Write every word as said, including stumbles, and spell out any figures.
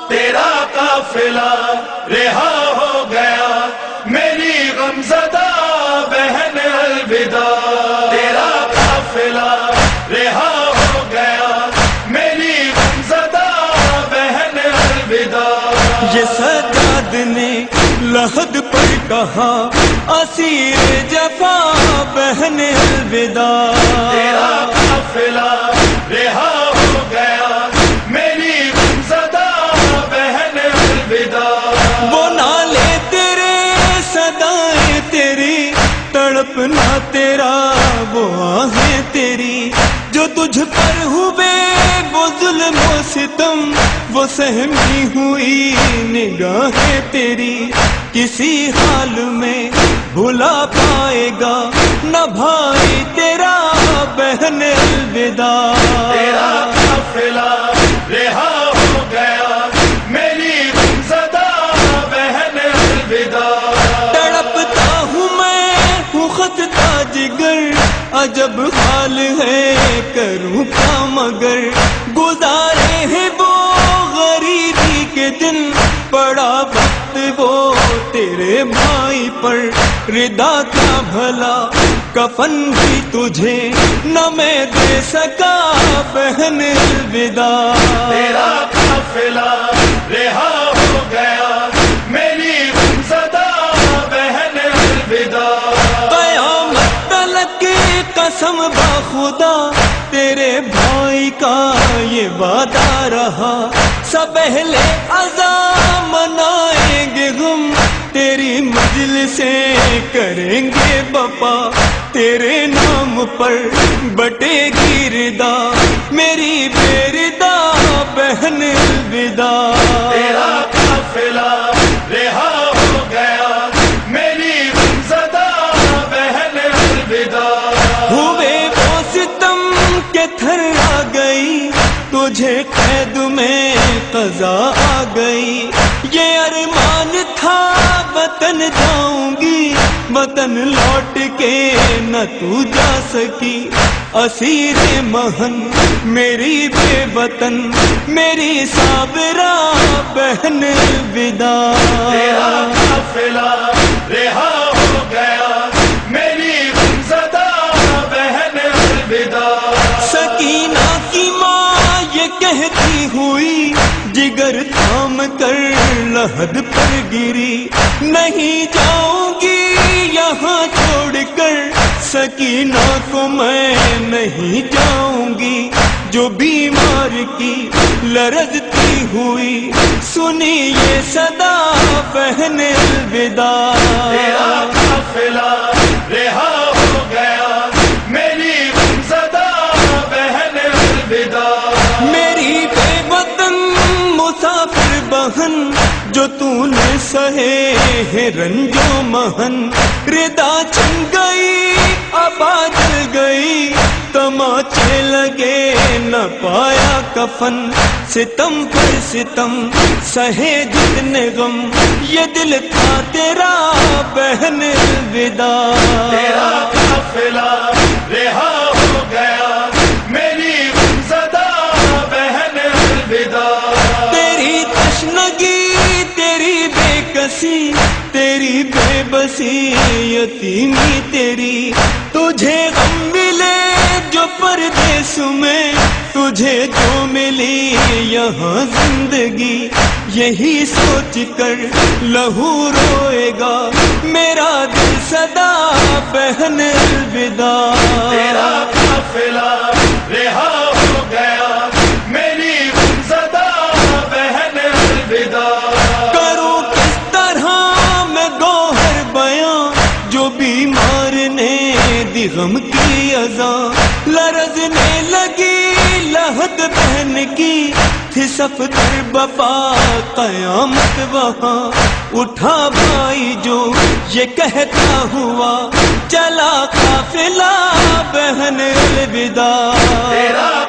تیرا قافلہ رہا ہو گیا، میری غمزدہ بہن الوداع، تیرا قافلہ رہا ہو گیا، میری غمزدہ بہن الوداع۔ یہ سجاد نے لحد پر کہا اسیر جفا بہن الوداع، تیرا قافلہ رہا ہو گیا، میری غمزدہ بہن الوداع۔ وہ نالے تیرے صدائیں تیری، تڑپنا تیرا وہ آہیں تیری، جو تجھ پر ہوئے وہ ظلم و ستم، وہ سہمی ہوئی نگاہیں تیری، کسی حال میں بھلا پائے گا نہ بھائی تیرا بہن الوداع۔ تیرا قافلہ رہا ہو گیا، میری غمزدہ بہن الوداع۔ تڑپتا ہوں میں ہوں خطتا جگر، عجب حال ہے کروں کیا مگر، گزارے ہیں وہ غریبی کے دن، پڑا وقت وہ تیرے بھائی پر، ردا کیا بھلا کفن بھی تجھے نہ میں دے سکا بہن الوداع۔ تیرا قافلہ رہا ہو گیا، میری غمزدہ بہن الوداع۔ قیامت تلک قسم بخدا تیرے بھائی کا یہ وعدہ رہا، سب اہل عزا منائیں گے غم، تیری مجلسیں کریں گے بپا، تیرے نام پر بٹے گی ردا میری بے ردا بہن الوداع۔ تیرا قافلہ رہا ہو گیا، میری غمزدہ بہن الوداع۔ ہوئے وہ ستم کے تھر آ گئی، تجھے قید میں قضا آ گئی، یہ ارمان تھا وطن جاؤں گی، وطن لوٹ کے نہ تو جا سکی، اسیر مہن میری بے وطن میری صابرہ بہن الوداع۔ تیرا قافلہ رہا ہو گیا، میری غمزدہ بہن الوداع۔ سکینہ کی ماں یہ کہتی ہوئی، جگر تھام کر لحد پر گری، نہیں جاؤں گی یہاں چھوڑ کر، سکینہ کو میں نہیں جاؤں گی، جو بیمار کی لرزتی ہوئی، سنی یہ صدا بہن الوداع۔ تیرا قافلہ رہا ہو گیا، میری غمزدہ بہن الوداع۔ میری بے وطن مسافر بہن، جو تو نے سہے ہیں رنج و محن، ردا چھن گئی ابا جل گئی، تماچے لگے نہ پایا کفن، ستم پر ستم سہے جتنے غم، یہ دل تھا تیرا بہن الوداع۔ تیرا قافلہ رہا ہو گیا، میری غمزدہ بہن الوداع۔ تیری تشنگی تیری بے کسی، تیری بے بسی یتیمی تیری، تجھے غم ملے جو پردیس میں، تجھے جو ملی یہاں زندگی، یہی سوچ کر لہو روئے گا میرا دل صدا بہن الوداع۔ تیرا قافلہ رہا ہو گیا، میری غمزدہ بہن الوداع۔ کروں کس طرح میں گوہر بیاں، جو بیمار نے دی غم کی اذاں، لرزنے لگی لحد بہن کی، تھی صفدر بپا قیامت وہاں، اٹھا بھائی جو یہ کہتا ہوا، چلا قافلہ بہن الوداع۔ تیرا